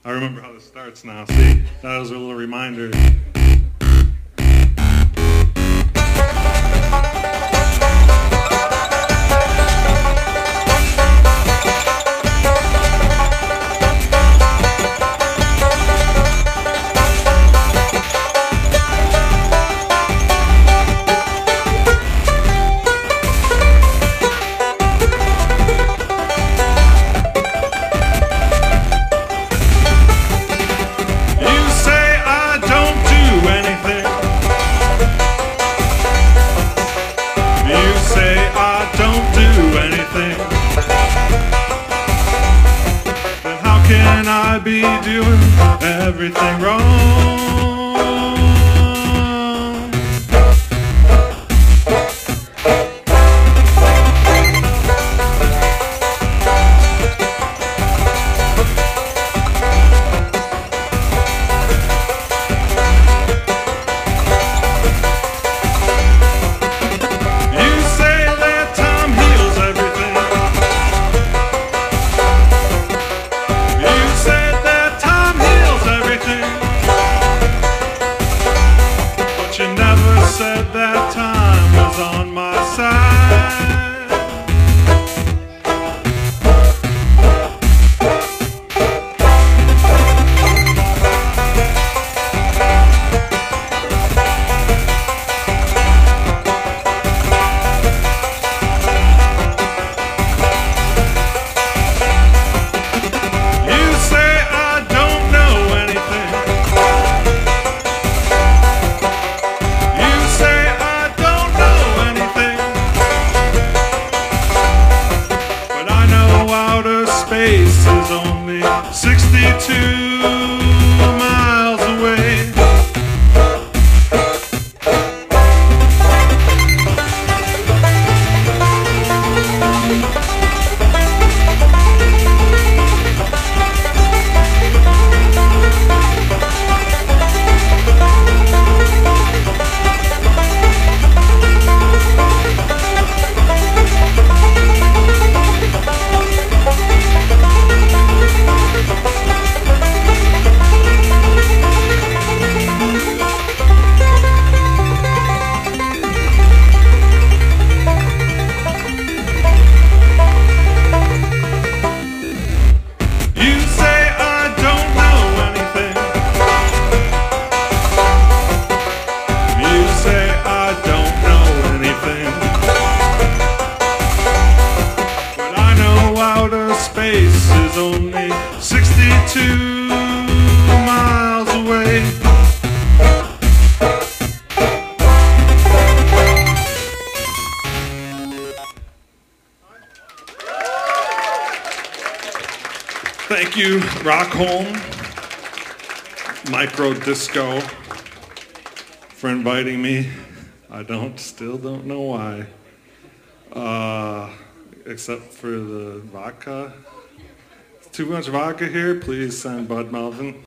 I remember how this starts now. See, that was a little reminder. Can I be doing everything wrong? You say that time heals everything. You said that time heals everything, but you never said that time was on my side. Space is only 62 miles away. Space is only 62 miles away. Thank you, Rockholm Micro Disco, for inviting me. I still don't know why. Except for the vodka. Too much vodka here, please send Bud Melvin.